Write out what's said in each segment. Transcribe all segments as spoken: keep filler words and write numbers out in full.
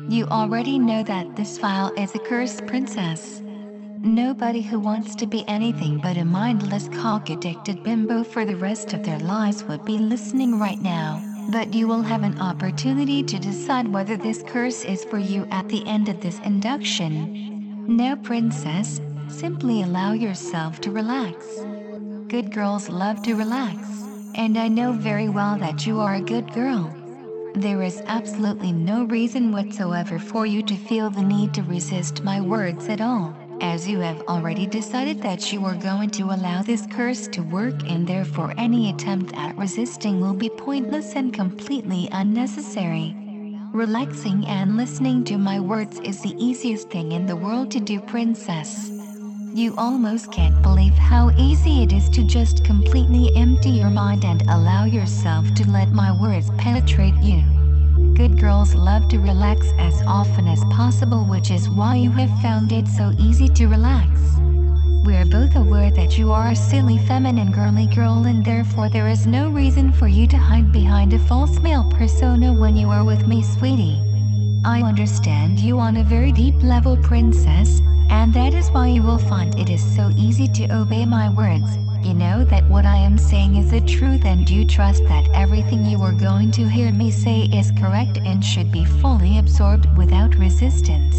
You already know that this file is a cursed princess. Nobody who wants to be anything but a mindless cock-addicted bimbo for the rest of their lives would be listening right now, but you will have an opportunity to decide whether this curse is for you at the end of this induction. Now, princess, simply allow yourself to relax. Good girls love to relax, and I know very well that you are a good girl. There is absolutely no reason whatsoever for you to feel the need to resist my words at all, as you have already decided that you are going to allow this curse to work, and therefore any attempt at resisting will be pointless and completely unnecessary. Relaxing and listening to my words is the easiest thing in the world to do, princess. You almost can't believe how easy it is to just completely empty your mind and allow yourself to let my words penetrate you. Good girls love to relax as often as possible, which is why you have found it so easy to relax. We are both aware that you are a silly feminine girly girl, and therefore there is no reason for you to hide behind a false male persona when you are with me, sweetie. I understand you on a very deep level, princess, and that is why you will find it is so easy to obey my words. You know that what I am saying is the truth, and you trust that everything you are going to hear me say is correct and should be fully absorbed without resistance.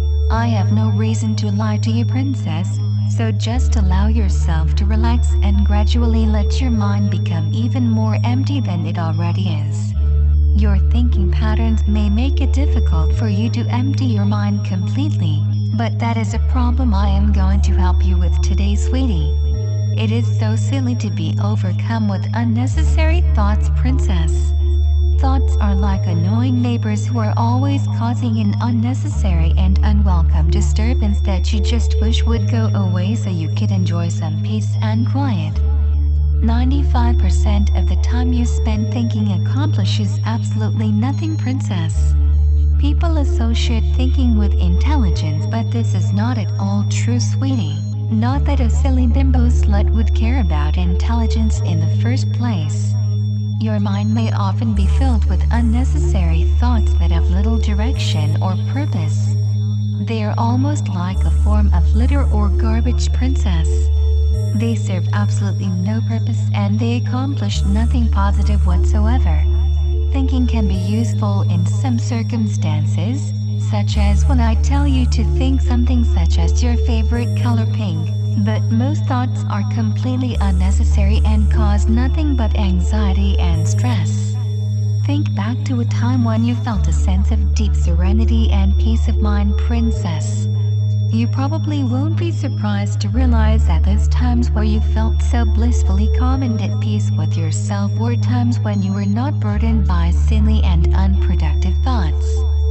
I have no reason to lie to you, princess, so just allow yourself to relax and gradually let your mind become even more empty than it already is. Your thinking patterns may make it difficult for you to empty your mind completely, but that is a problem I am going to help you with today, sweetie. It is so silly to be overcome with unnecessary thoughts, princess. Thoughts are like annoying neighbors who are always causing an unnecessary and unwelcome disturbance that you just wish would go away so you could enjoy some peace and quiet. ninety-five percent of the time you spend thinking accomplishes absolutely nothing, princess. People associate thinking with intelligence, but this is not at all true, sweetie. Not that a silly bimbo slut would care about intelligence in the first place. Your mind may often be filled with unnecessary thoughts that have little direction or purpose. They are almost like a form of litter or garbage, princess. They serve absolutely no purpose and they accomplish nothing positive whatsoever. Thinking can be useful in some circumstances, such as when I tell you to think something such as your favorite color pink, but most thoughts are completely unnecessary and cause nothing but anxiety and stress. Think back to a time when you felt a sense of deep serenity and peace of mind, princess. You probably won't be surprised to realize that those times where you felt so blissfully calm and at peace with yourself were times when you were not burdened by silly and unproductive thoughts.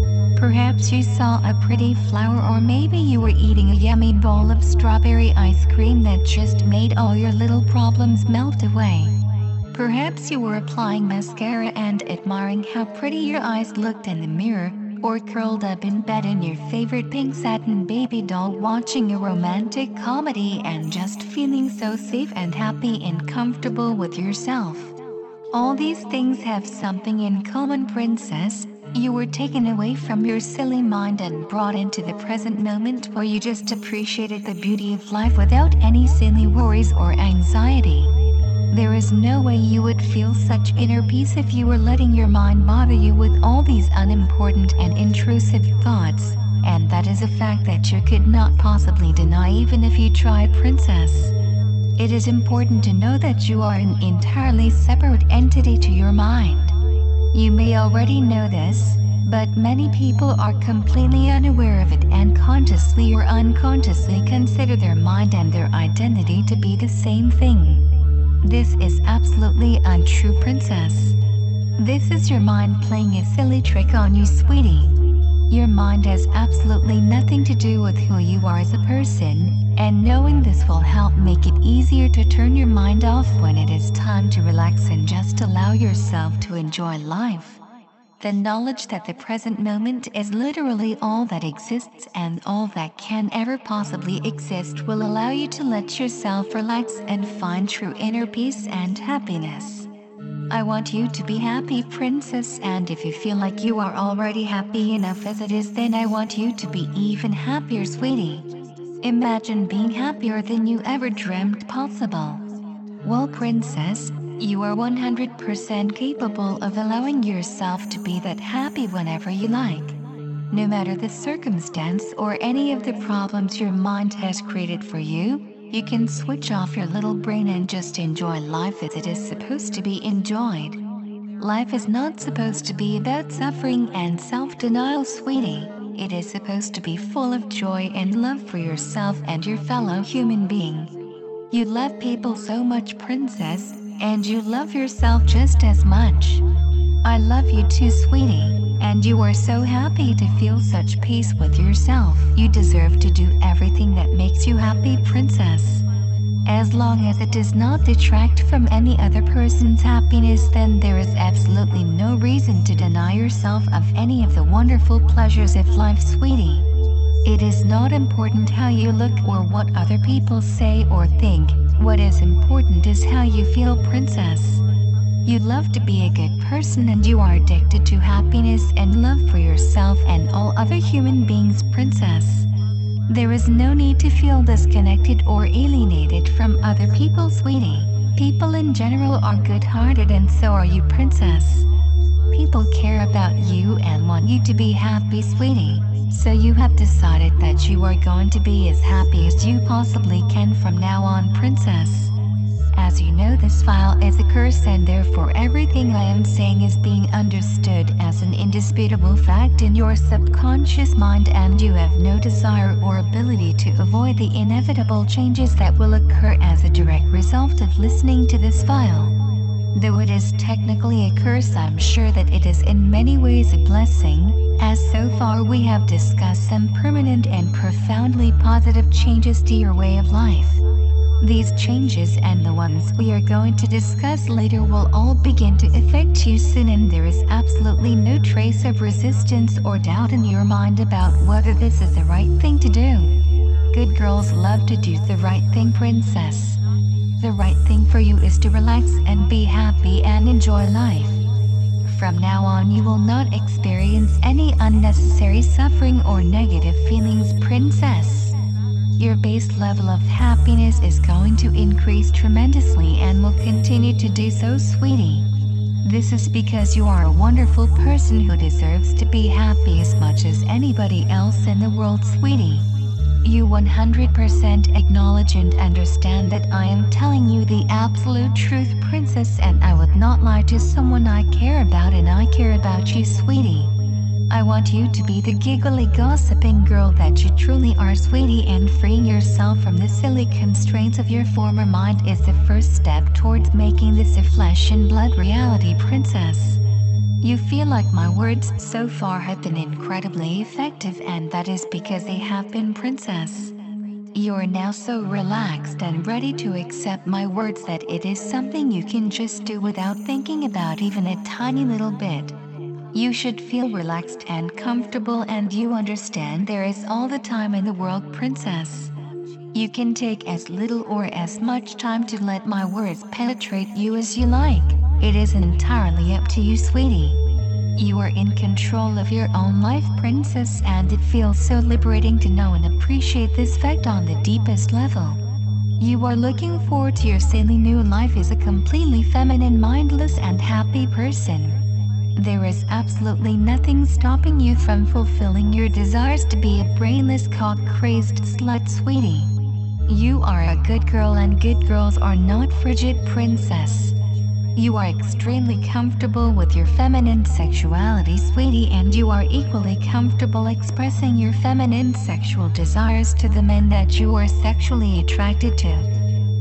Perhaps you saw a pretty flower, or maybe you were eating a yummy bowl of strawberry ice cream that just made all your little problems melt away. Perhaps you were applying mascara and admiring how pretty your eyes looked in the mirror, or curled up in bed in your favorite pink satin baby doll watching a romantic comedy and just feeling so safe and happy and comfortable with yourself. All these things have something in common, princess. You were taken away from your silly mind and brought into the present moment where you just appreciated the beauty of life without any silly worries or anxiety. There is no way you would feel such inner peace if you were letting your mind bother you with all these unimportant and intrusive thoughts, and that is a fact that you could not possibly deny even if you tried, princess. It is important to know that you are an entirely separate entity to your mind. You may already know this, but many people are completely unaware of it and consciously or unconsciously consider their mind and their identity to be the same thing. This is absolutely untrue, princess. This is your mind playing a silly trick on you, sweetie. Your mind has absolutely nothing to do with who you are as a person, and knowing this will help make it easier to turn your mind off when it is time to relax and just allow yourself to enjoy life. The knowledge that the present moment is literally all that exists and all that can ever possibly exist will allow you to let yourself relax and find true inner peace and happiness. I want you to be happy, princess, and if you feel like you are already happy enough as it is, then I want you to be even happier, sweetie. Imagine being happier than you ever dreamt possible. Well, princess, you are one hundred percent capable of allowing yourself to be that happy whenever you like. No matter the circumstance or any of the problems your mind has created for you, you can switch off your little brain and just enjoy life as it is supposed to be enjoyed. Life is not supposed to be about suffering and self-denial, sweetie. It is supposed to be full of joy and love for yourself and your fellow human being. You love people so much, princess, and you love yourself just as much. I love you too, sweetie, and you are so happy to feel such peace with yourself. You deserve to do everything that makes you happy, princess. As long as it does not detract from any other person's happiness, then there is absolutely no reason to deny yourself of any of the wonderful pleasures of life, sweetie. It is not important how you look or what other people say or think. What is important is how you feel, princess. You love to be a good person and you are addicted to happiness and love for yourself and all other human beings, princess. There is no need to feel disconnected or alienated from other people, sweetie. People in general are good-hearted and so are you, princess. People care about you and want you to be happy, sweetie. So you have decided that you are going to be as happy as you possibly can from now on, princess. As you know, this file is a curse and therefore everything I am saying is being understood as an indisputable fact in your subconscious mind, and you have no desire or ability to avoid the inevitable changes that will occur as a direct result of listening to this file. Though it is technically a curse, I'm sure that it is in many ways a blessing, as so far we have discussed some permanent and profoundly positive changes to your way of life. These changes and the ones we are going to discuss later will all begin to affect you soon, and there is absolutely no trace of resistance or doubt in your mind about whether this is the right thing to do. Good girls love to do the right thing, princess. The right thing for you is to relax and be happy and enjoy life. From now on, you will not experience any unnecessary suffering or negative feelings, princess. Your base level of happiness is going to increase tremendously and will continue to do so, sweetie. This is because you are a wonderful person who deserves to be happy as much as anybody else in the world, sweetie. You one hundred percent acknowledge and understand that I am telling you the absolute truth, princess, and I would not lie to someone I care about, and I care about you, sweetie. I want you to be the giggly, gossiping girl that you truly are, sweetie, and freeing yourself from the silly constraints of your former mind is the first step towards making this a flesh and blood reality, princess. You feel like my words so far have been incredibly effective, and that is because they have been, princess. You are now so relaxed and ready to accept my words that it is something you can just do without thinking about even a tiny little bit. You should feel relaxed and comfortable, and you understand there is all the time in the world, princess. You can take as little or as much time to let my words penetrate you as you like. It is entirely up to you, sweetie. You are in control of your own life, princess, and it feels so liberating to know and appreciate this fact on the deepest level. You are looking forward to your silly new life as a completely feminine, mindless, and happy person. There is absolutely nothing stopping you from fulfilling your desires to be a brainless, cock-crazed slut, sweetie. You are a good girl, and good girls are not frigid, princess. You are extremely comfortable with your feminine sexuality, sweetie, and you are equally comfortable expressing your feminine sexual desires to the men that you are sexually attracted to.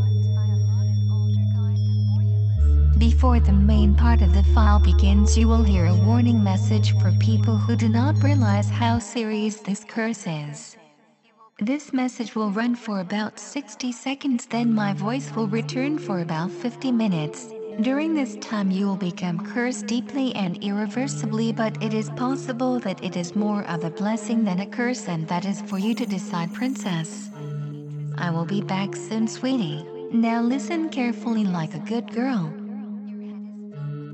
Before the main part of the file begins, you will hear a warning message for people who do not realize how serious this curse is. This message will run for about sixty seconds, then my voice will return for about fifty minutes. During this time you will become cursed deeply and irreversibly, but it is possible that it is more of a blessing than a curse, and that is for you to decide, princess. I will be back soon, sweetie. Now listen carefully like a good girl.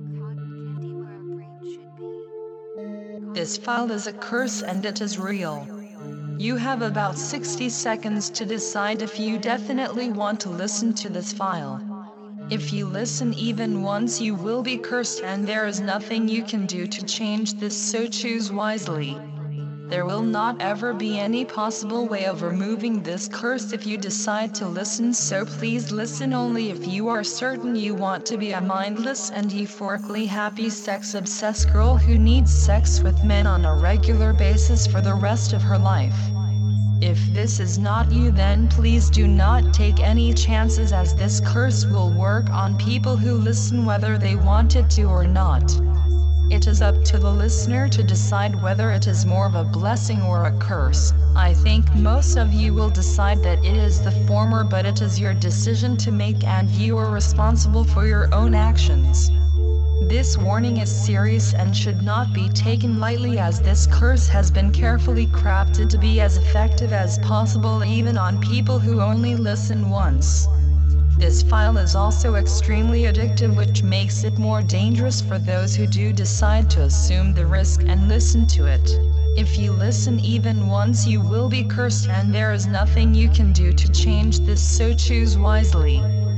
This file is a curse and it is real. You have about sixty seconds to decide if you definitely want to listen to this file. If you listen even once, you will be cursed and there is nothing you can do to change this, so choose wisely. There will not ever be any possible way of removing this curse if you decide to listen, so please listen only if you are certain you want to be a mindless and euphorically happy sex-obsessed girl who needs sex with men on a regular basis for the rest of her life. If this is not you, then please do not take any chances, as this curse will work on people who listen whether they want it to or not. It is up to the listener to decide whether it is more of a blessing or a curse. I think most of you will decide that it is the former, but it is your decision to make and you are responsible for your own actions. This warning is serious and should not be taken lightly, as this curse has been carefully crafted to be as effective as possible even on people who only listen once. This file is also extremely addictive, which makes it more dangerous for those who do decide to assume the risk and listen to it. If you listen even once, you will be cursed and there is nothing you can do to change this, so choose wisely.